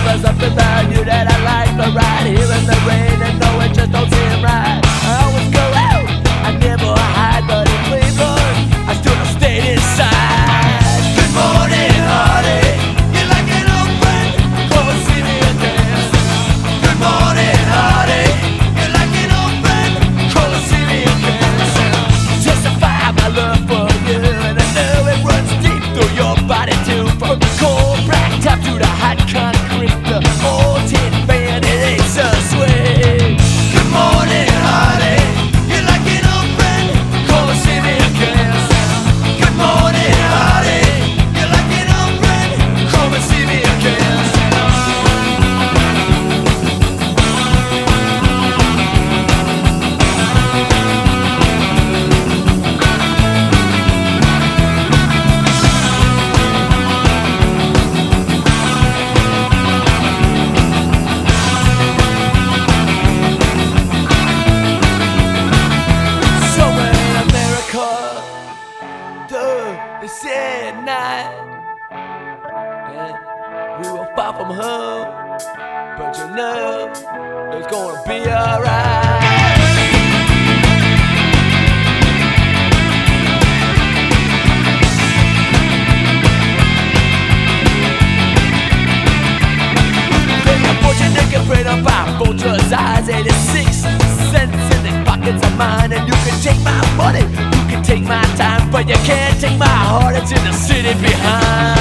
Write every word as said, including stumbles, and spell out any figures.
was something about you that I like, but right here in the rain and no, it just don't seem right. I always go out, I never hide, but in Cleveland, I still have stayed inside. Good morning, honey, you like an old friend, come and see me again. Good morning, honey, you like an old friend, come and see me again. Testify my love for you, and I know it runs deep through your body too. From the cold black top to the hot concrete, the old tin fan, it ain't so sweet. Good morning, honey, you like an old friend, come and see me again. Good morning, honey, you like an old friend, come and see me again. They said at night, and we were far from home, but you know it's gonna be alright. Then the fortune they can print up our vulture's eyes, eighty-six cents in the pockets of mine, and you can take my money, you can take my time, but you can't take my heart, it's in the city behind.